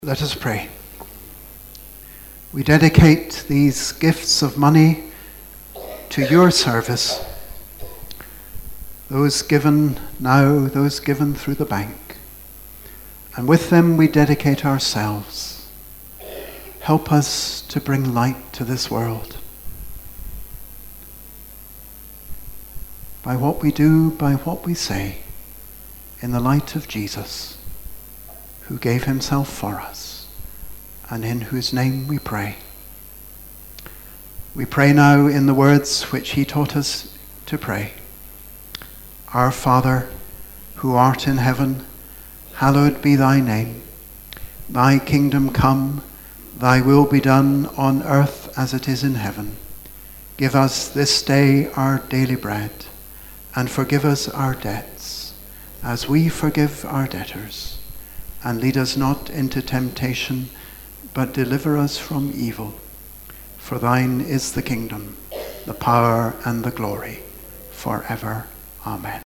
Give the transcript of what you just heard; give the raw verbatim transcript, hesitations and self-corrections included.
Let us pray. We dedicate these gifts of money to your service, those given now, those given through the bank. And with them we dedicate ourselves. Help us to bring light to this world. By what we do, by what we say, in the light of Jesus, who gave himself for us, and in whose name we pray. We pray now in the words which he taught us to pray. Our Father, who art in heaven, hallowed be thy name. Thy kingdom come, thy will be done on earth as it is in heaven. Give us this day our daily bread, and forgive us our debts, as we forgive our debtors. And lead us not into temptation, but deliver us from evil. For thine is the kingdom, the power, and the glory, forever. Amen.